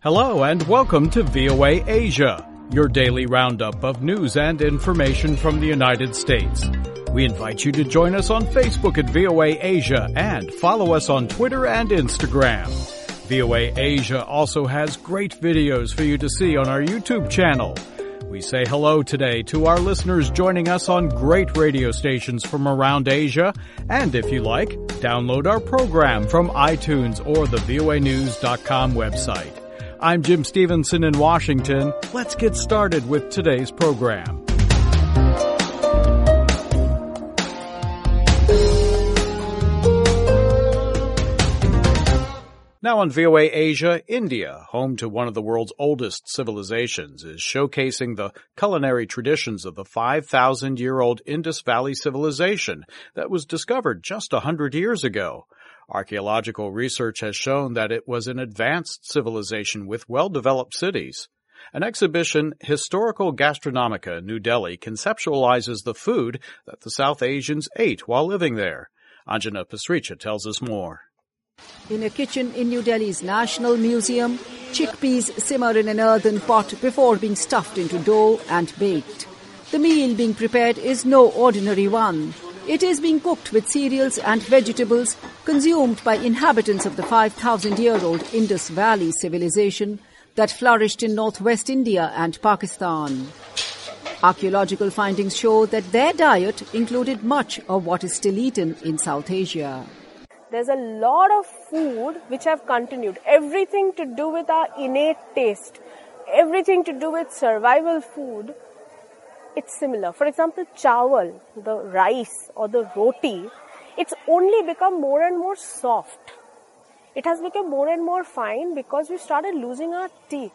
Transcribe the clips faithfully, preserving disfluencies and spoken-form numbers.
Hello and welcome to V O A Asia, your daily roundup of news and information from the United States. We invite you to join us on Facebook at V O A Asia and follow us on Twitter and Instagram. V O A Asia also has great videos for you to see on our YouTube channel. We say hello today to our listeners joining us on great radio stations from around Asia. And if you like, download our program from iTunes or the V O A news dot com website. I'm Jim Stevenson in Washington. Let's get started with today's program. Now on V O A Asia, India, home to one of the world's oldest civilizations, is showcasing the culinary traditions of the five thousand year old Indus Valley civilization that was discovered just one hundred years ago. Archaeological research has shown that it was an advanced civilization with well-developed cities. An exhibition, Historical Gastronomica, New Delhi, conceptualizes the food that the South Asians ate while living there. Anjana Pasricha tells us more. In a kitchen in New Delhi's National Museum, chickpeas simmer in an earthen pot before being stuffed into dough and baked. The meal being prepared is no ordinary one. It is being cooked with cereals and vegetables consumed by inhabitants of the five thousand year old Indus Valley civilization that flourished in northwest India and Pakistan. Archaeological findings show that their diet included much of what is still eaten in South Asia. There's a lot of food which have continued. Everything to do with our innate taste, everything to do with survival food, it's similar. For example, chawal, the rice or the roti, it's only become more and more soft. It has become more and more fine because we started losing our teeth.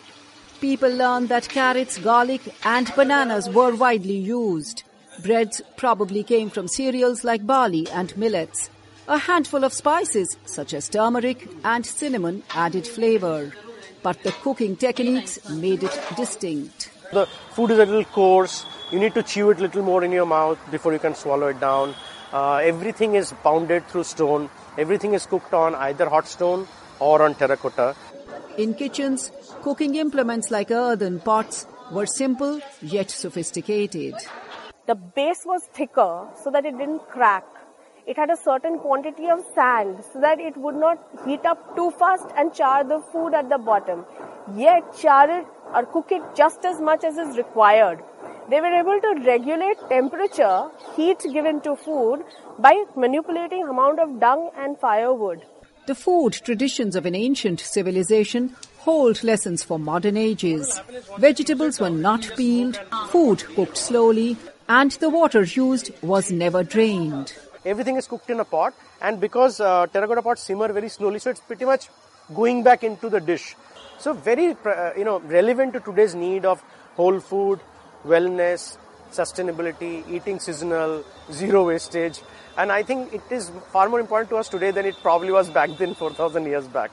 People learned that carrots, garlic and bananas were widely used. Breads probably came from cereals like barley and millets. A handful of spices, such as turmeric and cinnamon, added flavor. But the cooking techniques made it distinct. The food is a little coarse. You need to chew it a little more in your mouth before you can swallow it down. Uh, everything is pounded through stone. Everything is cooked on either hot stone or on terracotta. In kitchens, cooking implements like earthen pots were simple yet sophisticated. The base was thicker so that it didn't crack. It had a certain quantity of sand so that it would not heat up too fast and char the food at the bottom. Yet char it or cook it just as much as is required. They were able to regulate temperature, heat given to food by manipulating amount of dung and firewood. The food traditions of an ancient civilization hold lessons for modern ages. Vegetables were not peeled, food cooked slowly, and the water used was never drained. Everything is cooked in a pot, and because uh, terracotta pots simmer very slowly, so it's pretty much going back into the dish. So very, uh, you know, relevant to today's need of whole food, wellness, sustainability, eating seasonal, zero wastage. And I think it is far more important to us today than it probably was back then, four thousand years back.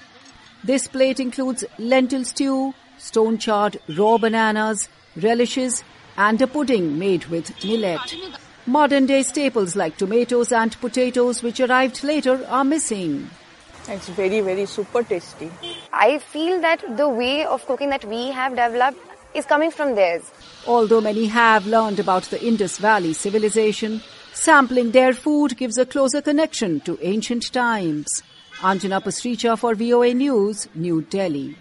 This plate includes lentil stew, stone-charred raw bananas, relishes, and a pudding made with millet. Modern-day staples like tomatoes and potatoes, which arrived later, are missing. It's very, very super tasty. I feel that the way of cooking that we have developed is coming from theirs. Although many have learned about the Indus Valley civilization, sampling their food gives a closer connection to ancient times. Anjana Pasricha for V O A News, New Delhi.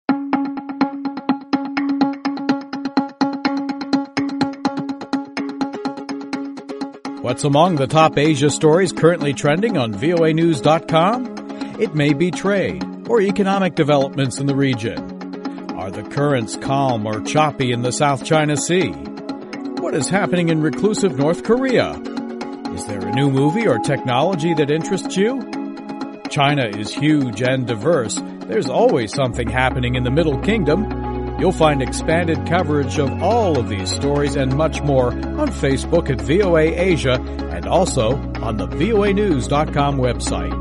What's among the top Asia stories currently trending on V O A news dot com? It may be trade or economic developments in the region. Are the currents calm or choppy in the South China Sea? What is happening in reclusive North Korea? Is there a new movie or technology that interests you? China is huge and diverse. There's always something happening in the Middle Kingdom. You'll find expanded coverage of all of these stories and much more on Facebook at V O A Asia and also on the V O A news dot com website.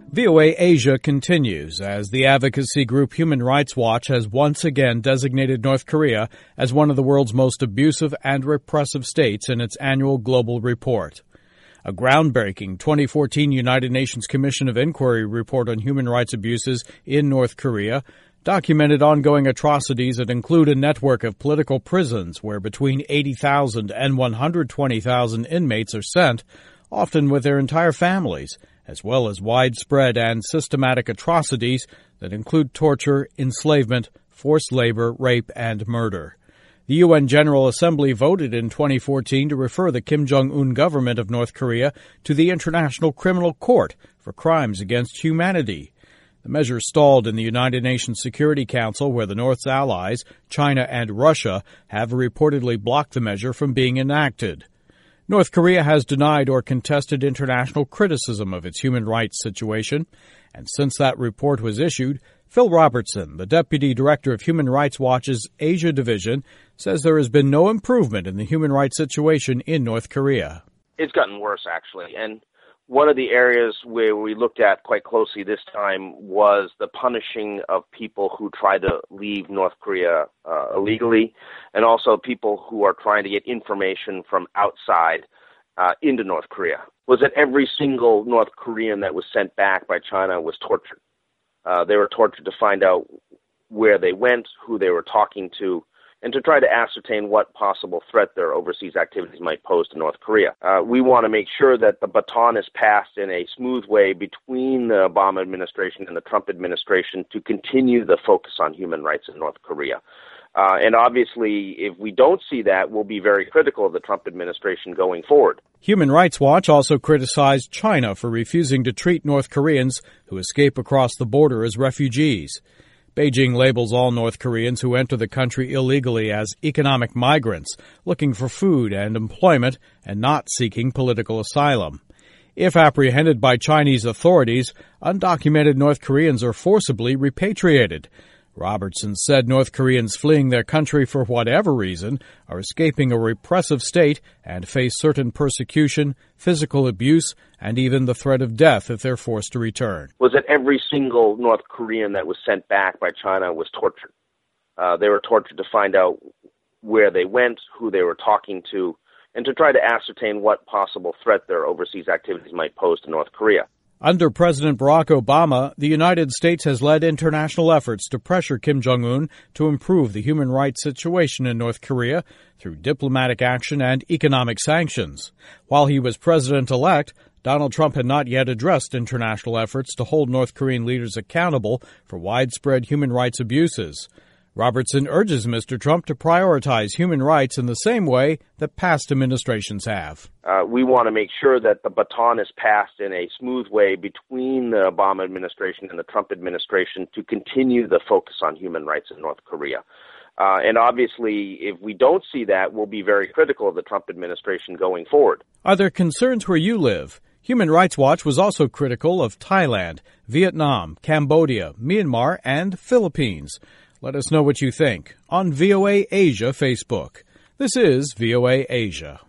V O A Asia continues as the advocacy group Human Rights Watch has once again designated North Korea as one of the world's most abusive and repressive states in its annual global report. A groundbreaking twenty fourteen United Nations Commission of Inquiry report on human rights abuses in North Korea documented ongoing atrocities that include a network of political prisons where between eighty thousand and one hundred twenty thousand inmates are sent, often with their entire families, as well as widespread and systematic atrocities that include torture, enslavement, forced labor, rape, and murder. The U N General Assembly voted in twenty fourteen to refer the Kim Jong-un government of North Korea to the International Criminal Court for crimes against humanity. The measure stalled in the United Nations Security Council, where the North's allies, China and Russia, have reportedly blocked the measure from being enacted. North Korea has denied or contested international criticism of its human rights situation, and since that report was issued, Phil Robertson, the Deputy Director of Human Rights Watch's Asia Division, says there has been no improvement in the human rights situation in North Korea. It's gotten worse, actually, and one of the areas where we looked at quite closely this time was the punishing of people who try to leave North Korea uh, illegally, and also people who are trying to get information from outside uh, into North Korea. Was that every single North Korean that was sent back by China was tortured. Uh, they were tortured to find out where they went, who they were talking to, and to try to ascertain what possible threat their overseas activities might pose to North Korea. Uh, we want to make sure that the baton is passed in a smooth way between the Obama administration and the Trump administration to continue the focus on human rights in North Korea. Uh, and obviously, if we don't see that, we'll be very critical of the Trump administration going forward. Human Rights Watch also criticized China for refusing to treat North Koreans who escape across the border as refugees. Beijing labels all North Koreans who enter the country illegally as economic migrants, looking for food and employment and not seeking political asylum. If apprehended by Chinese authorities, undocumented North Koreans are forcibly repatriated. Robertson said North Koreans fleeing their country for whatever reason are escaping a repressive state and face certain persecution, physical abuse, and even the threat of death if they're forced to return. Was that every single North Korean that was sent back by China was tortured. Uh, they were tortured to find out where they went, who they were talking to, and to try to ascertain what possible threat their overseas activities might pose to North Korea. Under President Barack Obama, the United States has led international efforts to pressure Kim Jong-un to improve the human rights situation in North Korea through diplomatic action and economic sanctions. While he was president-elect, Donald Trump had not yet addressed international efforts to hold North Korean leaders accountable for widespread human rights abuses. Robertson urges Mister Trump to prioritize human rights in the same way that past administrations have. Uh, we want to make sure that the baton is passed in a smooth way between the Obama administration and the Trump administration to continue the focus on human rights in North Korea. Uh, and obviously, if we don't see that, we'll be very critical of the Trump administration going forward. Are there concerns where you live? Human Rights Watch was also critical of Thailand, Vietnam, Cambodia, Myanmar, and Philippines. Let us know what you think on V O A Asia Facebook. This is V O A Asia.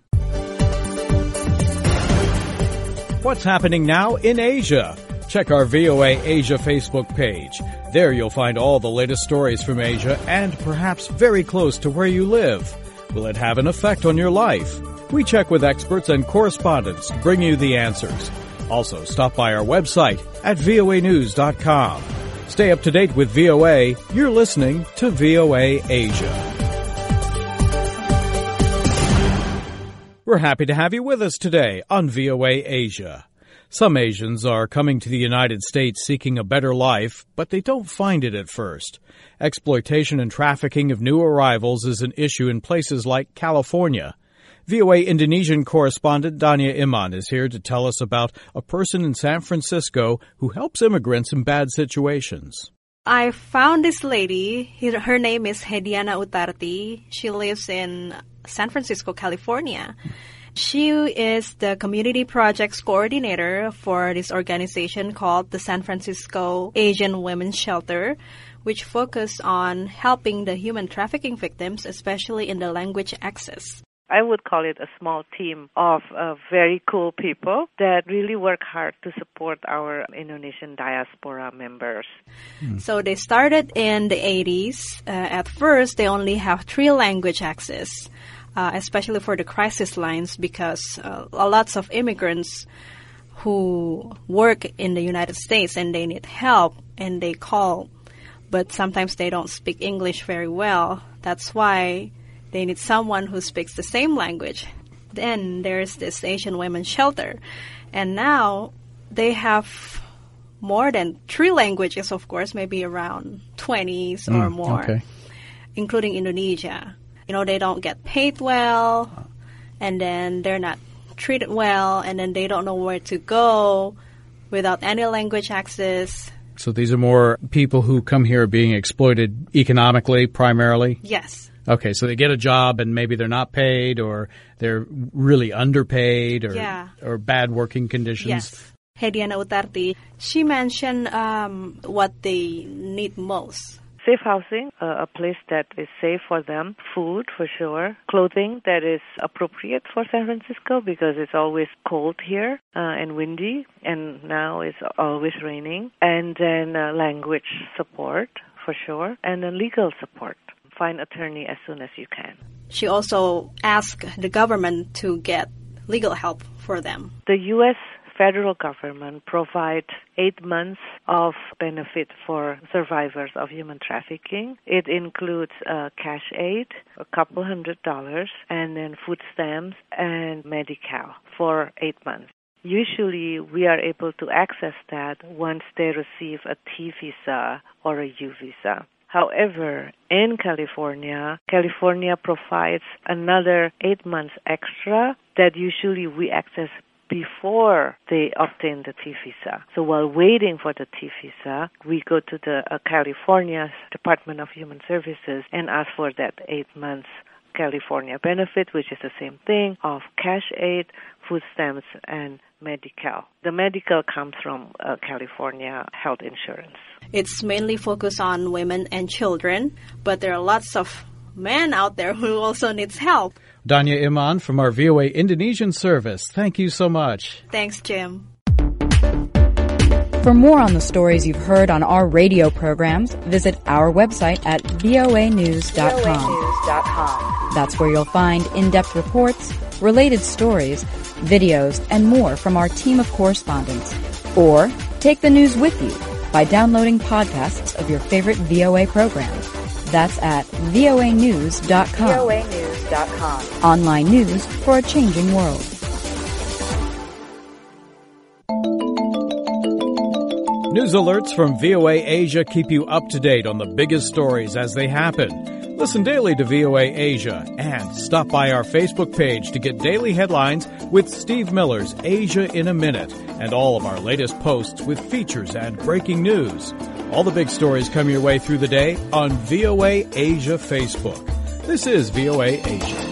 What's happening now in Asia? Check our V O A Asia Facebook page. There you'll find all the latest stories from Asia and perhaps very close to where you live. Will it have an effect on your life? We check with experts and correspondents to bring you the answers. Also, stop by our website at V O A news dot com. Stay up to date with V O A. You're listening to V O A Asia. We're happy to have you with us today on V O A Asia. Some Asians are coming to the United States seeking a better life, but they don't find it at first. Exploitation and trafficking of new arrivals is an issue in places like California. V O A Indonesian correspondent Dania Iman is here to tell us about a person in San Francisco who helps immigrants in bad situations. I found this lady. Her name is Hediana Utarti. She lives in San Francisco, California. She is the community projects coordinator for this organization called the San Francisco Asian Women's Shelter, which focus on helping the human trafficking victims, especially in the language access. I would call it a small team of uh, very cool people that really work hard to support our Indonesian diaspora members. Mm. So they started in the eighties. Uh, at first, they only have three language access, uh, especially for the crisis lines, because uh, lots of immigrants who work in the United States and they need help and they call, but sometimes they don't speak English very well. That's why they need someone who speaks the same language. Then there's this Asian women's shelter. And now they have more than three languages, of course, maybe around twenties mm, or more, okay. including Indonesia. You know, they don't get paid well, and then they're not treated well, and then they don't know where to go without any language access. So these are more people who come here being exploited economically, primarily? Yes. Okay, so they get a job and maybe they're not paid, or they're really underpaid, or yeah. or bad working conditions. Yes. Hediana Uttarti, she mentioned um, what they need most. Safe housing, uh, a place that is safe for them, food for sure, clothing that is appropriate for San Francisco because it's always cold here uh, and windy, and now it's always raining, and then uh, language support for sure, and then legal support. Find attorney as soon as you can. She also asked the government to get legal help for them. The U S federal government provides eight months of benefit for survivors of human trafficking. It includes uh, cash aid, a couple hundred dollars, and then food stamps and Medi-Cal for eight months. Usually, we are able to access that once they receive a T visa or a U visa. However, in California, California provides another eight months extra that usually we access before they obtain the T visa. So while waiting for the T visa, we go to the uh, California Department of Human Services and ask for that eight months California benefit, which is the same thing, of cash aid, food stamps, and Medi-Cal. The Medi-Cal comes from uh, California health insurance. It's mainly focused on women and children, but there are lots of men out there who also needs help. Danya Iman from our V O A Indonesian service. Thank you so much. Thanks, Jim. For more on the stories you've heard on our radio programs, visit our website at V O A news dot com. V O A news dot com. That's where you'll find in-depth reports, related stories, videos, and more from our team of correspondents. Or take the news with you by downloading podcasts of your favorite V O A programs. That's at V O A news dot com. V O A news dot com. Online news for a changing world. News alerts from V O A Asia keep you up to date on the biggest stories as they happen. Listen daily to V O A Asia and stop by our Facebook page to get daily headlines with Steve Miller's Asia in a Minute and all of our latest posts with features and breaking news. All the big stories come your way through the day on V O A Asia Facebook. This is V O A Asia.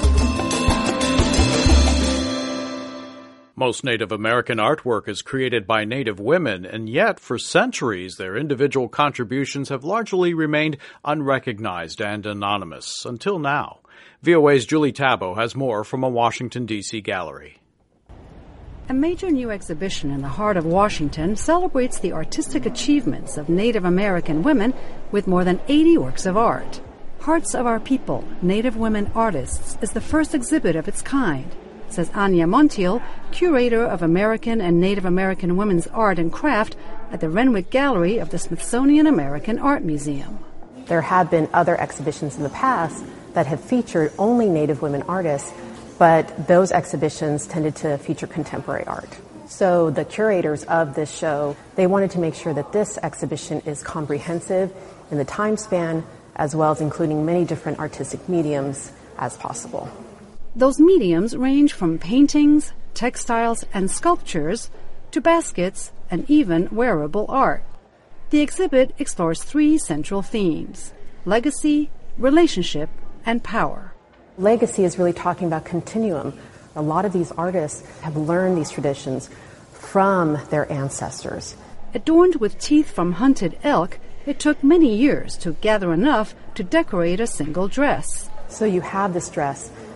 Most Native American artwork is created by Native women, and yet for centuries their individual contributions have largely remained unrecognized and anonymous, until now. V O A's Julie Tabo has more from a Washington, D C gallery. A major new exhibition in the heart of Washington celebrates the artistic achievements of Native American women with more than eighty works of art. Hearts of Our People, Native Women Artists is the first exhibit of its kind, says Anya Montiel, curator of American and Native American women's art and craft at the Renwick Gallery of the Smithsonian American Art Museum. There have been other exhibitions in the past that have featured only Native women artists, but those exhibitions tended to feature contemporary art. So the curators of this show, they wanted to make sure that this exhibition is comprehensive in the time span, as well as including many different artistic mediums as possible. Those mediums range from paintings, textiles, and sculptures to baskets and even wearable art. The exhibit explores three central themes: legacy, relationship, and power. Legacy is really talking about continuum. A lot of these artists have learned these traditions from their ancestors. Adorned with teeth from hunted elk, it took many years to gather enough to decorate a single dress. So you have this dress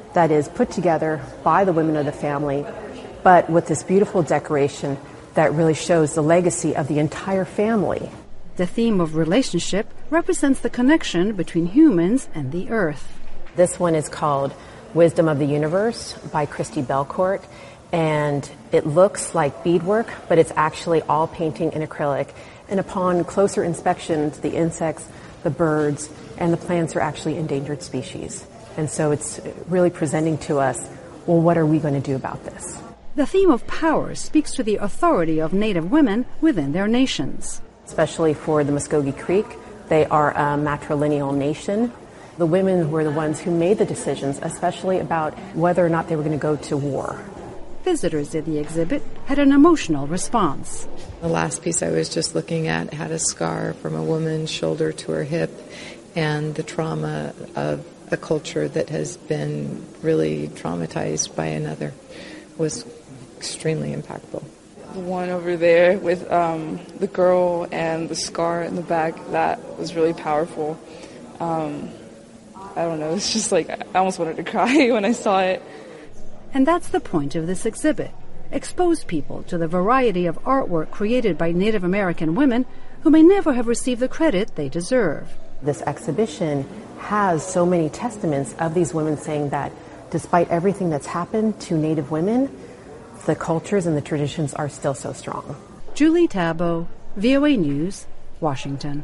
that is put together by the women of the family, but with this beautiful decoration that really shows the legacy of the entire family. The theme of relationship represents the connection between humans and the earth. This one is called Wisdom of the Universe by Christy Belcourt, and it looks like beadwork, but it's actually all painting in acrylic. And upon closer inspection, the insects, the birds, and the plants are actually endangered species. And so it's really presenting to us, well, what are we going to do about this? The theme of power speaks to the authority of Native women within their nations. Especially for the Muskogee Creek, they are a matrilineal nation. The women were the ones who made the decisions, especially about whether or not they were going to go to war. Visitors at the exhibit had an emotional response. The last piece I was just looking at had a scar from a woman's shoulder to her hip, and the trauma of a culture that has been really traumatized by another was extremely impactful. The one over there with um, the girl and the scar in the back, that was really powerful. Um, I don't know, it's just like I almost wanted to cry when I saw it. And that's the point of this exhibit. Expose people to the variety of artwork created by Native American women who may never have received the credit they deserve. This exhibition has so many testaments of these women saying that despite everything that's happened to Native women, the cultures and the traditions are still so strong. Julie Tabo, V O A News, Washington.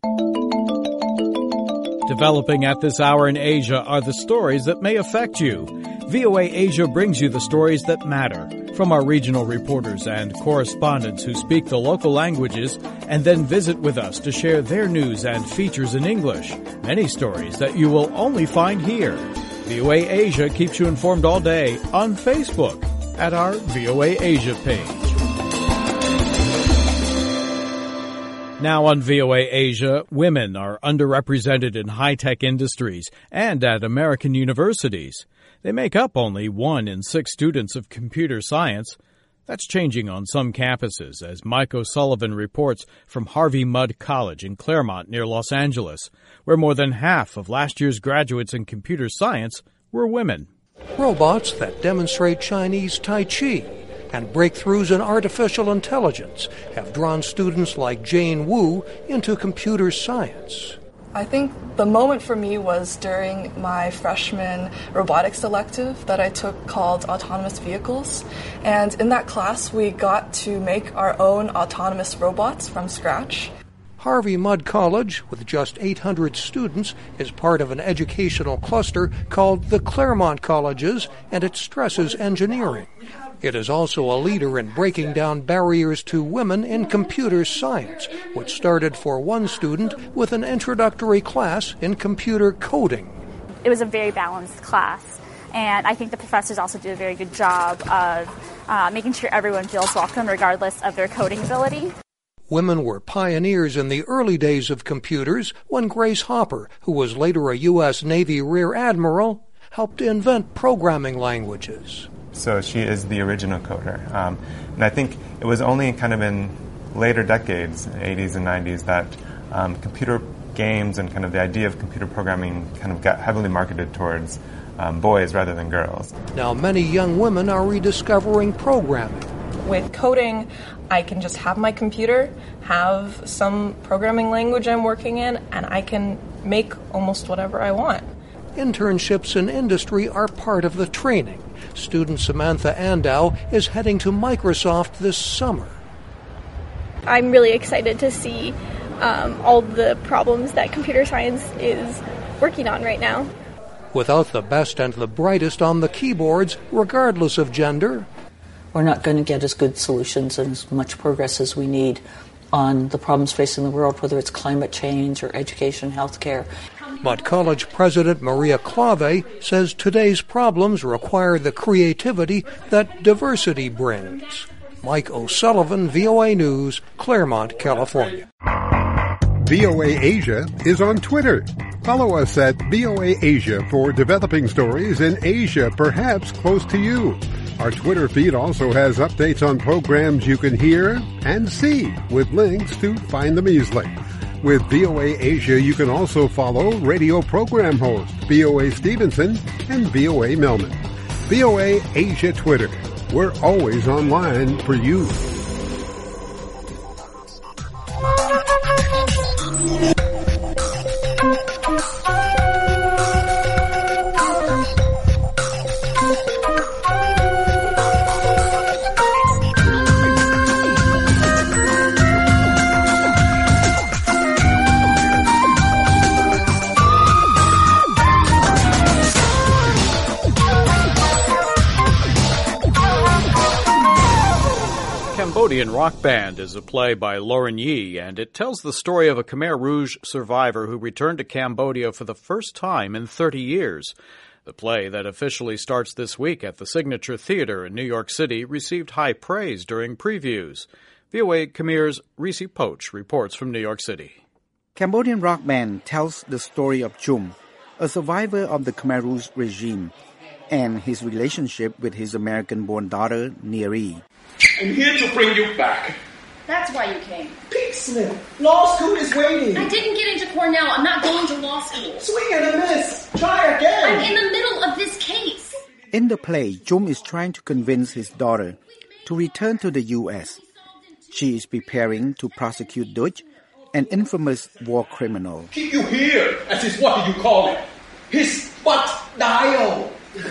Developing at this hour in Asia are the stories that may affect you. V O A Asia brings you the stories that matter from our regional reporters and correspondents who speak the local languages and then visit with us to share their news and features in English. Many stories that you will only find here. V O A Asia keeps you informed all day on Facebook at our V O A Asia page. Now on V O A Asia, women are underrepresented in high-tech industries and at American universities. They make up only one in six students of computer science. That's changing on some campuses, as Mike O'Sullivan reports from Harvey Mudd College in Claremont near Los Angeles, where more than half of last year's graduates in computer science were women. Robots that demonstrate Chinese Tai Chi and breakthroughs in artificial intelligence have drawn students like Jane Wu into computer science. I think the moment for me was during my freshman robotics elective that I took called Autonomous Vehicles. And in that class, we got to make our own autonomous robots from scratch. Harvey Mudd College, with just eight hundred students, is part of an educational cluster called the Claremont Colleges, and it stresses engineering. It is also a leader in breaking down barriers to women in computer science, which started for one student with an introductory class in computer coding. It was a very balanced class, and I think the professors also did a very good job of uh, making sure everyone feels welcome regardless of their coding ability. Women were pioneers in the early days of computers when Grace Hopper, who was later a U S Navy Rear Admiral, helped invent programming languages. So she is the original coder. Um, and I think it was only kind of in later decades, eighties and nineties, that um, computer games and kind of the idea of computer programming kind of got heavily marketed towards um, boys rather than girls. Now many young women are rediscovering programming. With coding, I can just have my computer, have some programming language I'm working in, and I can make almost whatever I want. Internships in industry are part of the training. Student Samantha Andow is heading to Microsoft this summer. I'm really excited to see um, all the problems that computer science is working on right now. Without the best and the brightest on the keyboards, regardless of gender, we're not going to get as good solutions and as much progress as we need on the problems facing the world, whether it's climate change or education, healthcare. Mudd College President Maria Clave says today's problems require the creativity that diversity brings. Mike O'Sullivan, V O A News, Claremont, California. V O A Asia is on Twitter. Follow us at V O A Asia for developing stories in Asia, perhaps close to you. Our Twitter feed also has updates on programs you can hear and see with links to find them easily. With V O A Asia, you can also follow radio program host V O A Stevenson and V O A Melman. V O A Asia Twitter. We're always online for you. Cambodian Rock Band is a play by Lauren Yee, and it tells the story of a Khmer Rouge survivor who returned to Cambodia for the first time in thirty years. The play, that officially starts this week at the Signature Theater in New York City, received high praise during previews. V O A Khmer's Reese Poach reports from New York City. Cambodian Rock Band tells the story of Chum, a survivor of the Khmer Rouge regime, and his relationship with his American-born daughter, Neri. I'm here to bring you back. That's why you came. Pete Smith, law school is waiting. I didn't get into Cornell. I'm not going to law school. Swing and a miss. Try again. I'm in the middle of this case. In the play, Chum is trying to convince his daughter to return to the U S. She is preparing to prosecute Dutch, an infamous war criminal. Keep you here, as is what do you call it? His butt dial.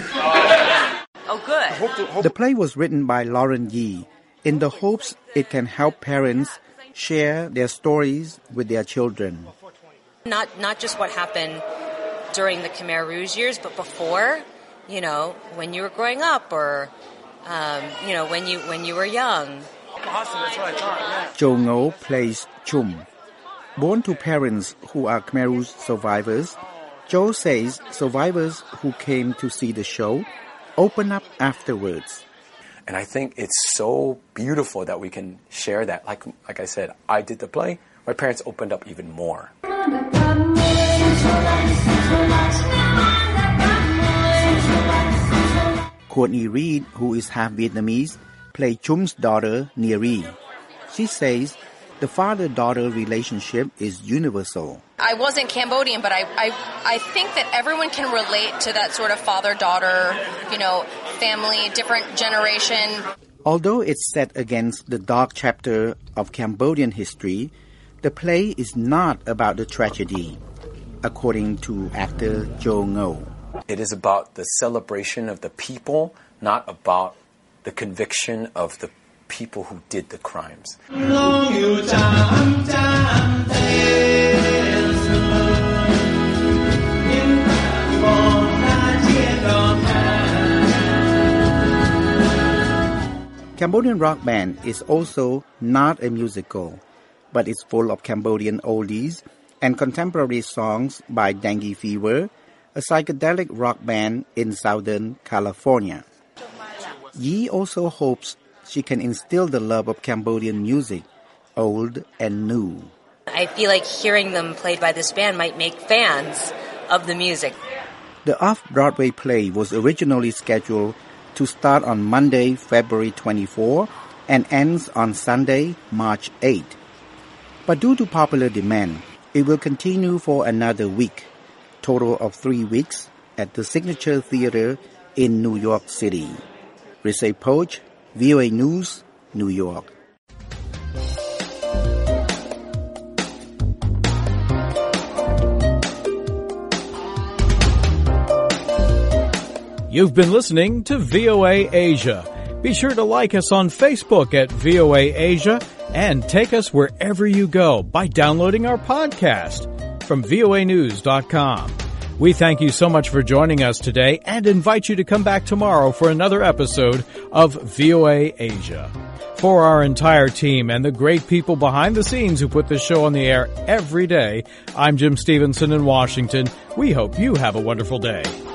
Oh, good. The play was written by Lauren Yee in the hopes it can help parents share their stories with their children. Not not just what happened during the Khmer Rouge years, but before, you know, when you were growing up or, um, you know, when you when you were young. Awesome, that's what I thought, yeah. Jo Ngo plays Chum. Born to parents who are Khmer Rouge survivors, Jo says survivors who came to see the show open up afterwards. And I think it's so beautiful that we can share that. Like like I said, I did the play. My parents opened up even more. Courtney Reed, who is half Vietnamese, played Chum's daughter, Neri. She says the father-daughter relationship is universal. I wasn't Cambodian, but I, I I think that everyone can relate to that sort of father-daughter, you know, family, different generation. Although it's set against the dark chapter of Cambodian history, the play is not about the tragedy, according to actor Jo Ngo. It is about the celebration of the people, not about the conviction of the people who did the crimes. Cambodian Rock Band is also not a musical, but it's full of Cambodian oldies and contemporary songs by Dengue Fever, a psychedelic rock band in Southern California. Yee also hopes she can instill the love of Cambodian music, old and new. I feel like hearing them played by this band might make fans of the music. The off-Broadway play was originally scheduled to start on Monday, February twenty-fourth, and ends on Sunday, March eighth. But due to popular demand, it will continue for another week, total of three weeks, at the Signature Theater in New York City. Reese Poach, V O A News, New York. You've been listening to V O A Asia. Be sure to like us on Facebook at V O A Asia and take us wherever you go by downloading our podcast from V O A news dot com. We thank you so much for joining us today and invite you to come back tomorrow for another episode of V O A Asia. For our entire team and the great people behind the scenes who put this show on the air every day, I'm Jim Stevenson in Washington. We hope you have a wonderful day.